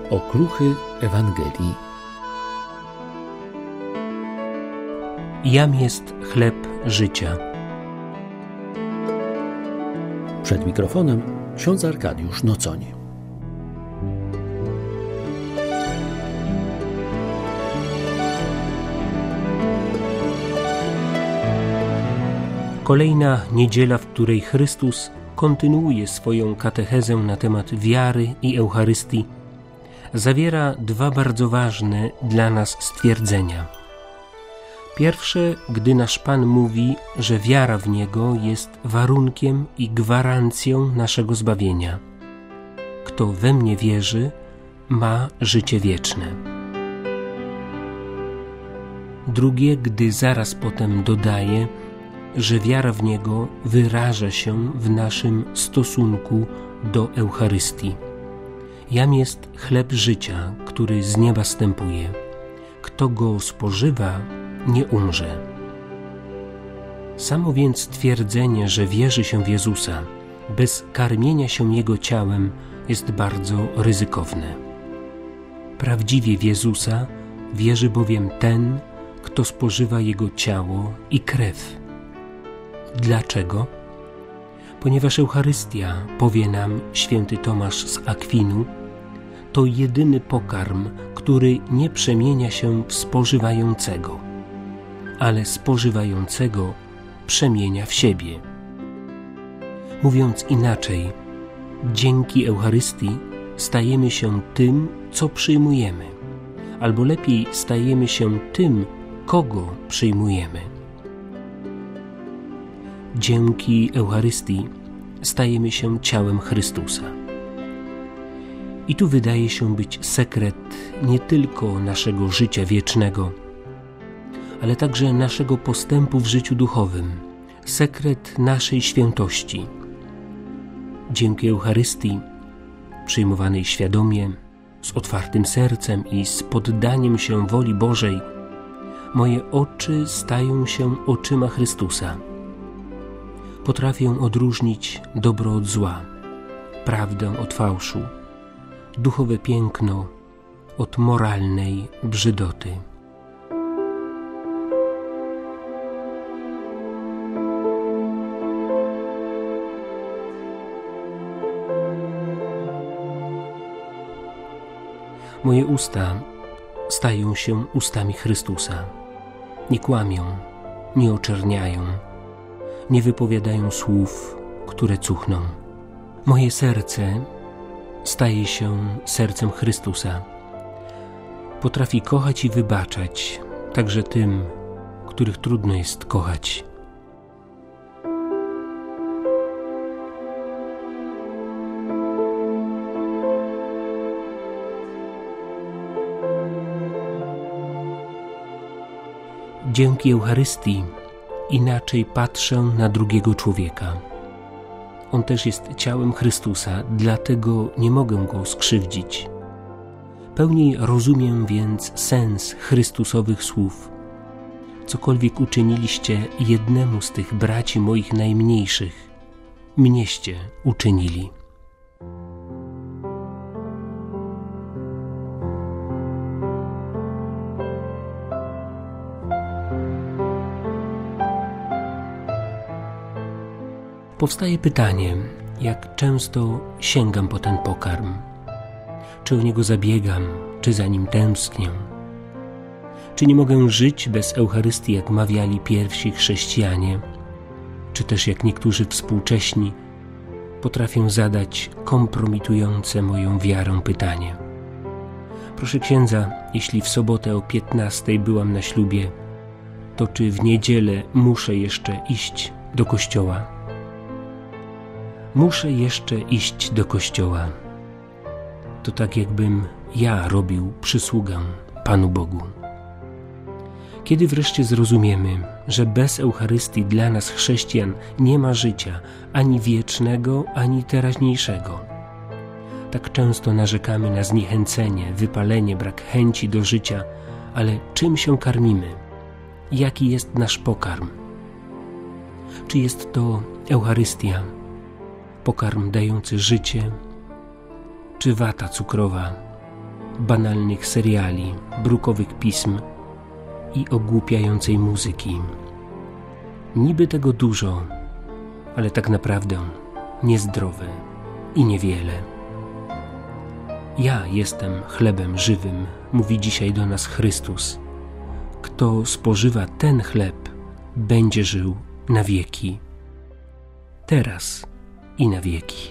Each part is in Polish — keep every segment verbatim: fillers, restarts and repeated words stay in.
Okruchy Ewangelii. Jam jest chleb życia. Przed mikrofonem ksiądz Arkadiusz Nocoń. Kolejna niedziela, w której Chrystus kontynuuje swoją katechezę na temat wiary i Eucharystii, zawiera dwa bardzo ważne dla nas stwierdzenia. Pierwsze, gdy nasz Pan mówi, że wiara w Niego jest warunkiem i gwarancją naszego zbawienia. Kto we mnie wierzy, ma życie wieczne. Drugie, gdy zaraz potem dodaje, że wiara w Niego wyraża się w naszym stosunku do Eucharystii. Jam jest chleb życia, który z nieba stępuje. Kto go spożywa, nie umrze. Samo więc twierdzenie, że wierzy się w Jezusa, bez karmienia się Jego ciałem, jest bardzo ryzykowne. Prawdziwie w Jezusa wierzy bowiem ten, kto spożywa Jego ciało i krew. Dlaczego? Ponieważ Eucharystia, powie nam święty Tomasz z Akwinu, to jedyny pokarm, który nie przemienia się w spożywającego, ale spożywającego przemienia w siebie. Mówiąc inaczej, dzięki Eucharystii stajemy się tym, co przyjmujemy, albo lepiej stajemy się tym, kogo przyjmujemy. Dzięki Eucharystii stajemy się ciałem Chrystusa. I tu wydaje się być sekret nie tylko naszego życia wiecznego, ale także naszego postępu w życiu duchowym, sekret naszej świętości. Dzięki Eucharystii, przyjmowanej świadomie, z otwartym sercem i z poddaniem się woli Bożej, moje oczy stają się oczyma Chrystusa. Potrafię odróżnić dobro od zła, prawdę od fałszu, duchowe piękno od moralnej brzydoty. Moje usta stają się ustami Chrystusa. Nie kłamią, nie oczerniają, nie wypowiadają słów, które cuchną. Moje serce staje się sercem Chrystusa. Potrafi kochać i wybaczać, także tym, których trudno jest kochać. Dzięki Eucharystii inaczej patrzę na drugiego człowieka. On też jest ciałem Chrystusa, dlatego nie mogę go skrzywdzić. Pełniej rozumiem więc sens Chrystusowych słów. Cokolwiek uczyniliście jednemu z tych braci moich najmniejszych, mnieście uczynili. Powstaje pytanie, jak często sięgam po ten pokarm. Czy o niego zabiegam, czy za nim tęsknię? Czy nie mogę żyć bez Eucharystii, jak mawiali pierwsi chrześcijanie? Czy też, jak niektórzy współcześni, potrafię zadać kompromitujące moją wiarę pytanie? Proszę księdza, jeśli w sobotę o piętnastej byłam na ślubie, to czy w niedzielę muszę jeszcze iść do kościoła? Muszę jeszcze iść do kościoła. To tak, jakbym ja robił przysługę Panu Bogu. Kiedy wreszcie zrozumiemy, że bez Eucharystii dla nas chrześcijan nie ma życia ani wiecznego, ani teraźniejszego? Tak często narzekamy na zniechęcenie, wypalenie, brak chęci do życia, ale czym się karmimy? Jaki jest nasz pokarm? Czy jest to Eucharystia, pokarm dający życie, czy wata cukrowa, banalnych seriali, brukowych pism i ogłupiającej muzyki. Niby tego dużo, ale tak naprawdę niezdrowe i niewiele. Ja jestem chlebem żywym, mówi dzisiaj do nas Chrystus. Kto spożywa ten chleb, będzie żył na wieki. Teraz i na wieki.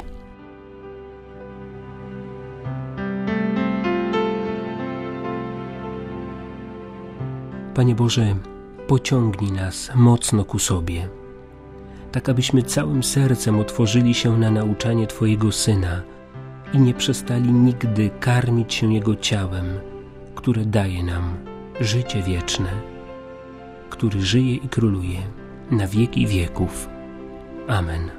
Panie Boże, pociągnij nas mocno ku sobie, tak abyśmy całym sercem otworzyli się na nauczanie Twojego Syna i nie przestali nigdy karmić się Jego ciałem, które daje nam życie wieczne, który żyje i króluje na wieki wieków. Amen.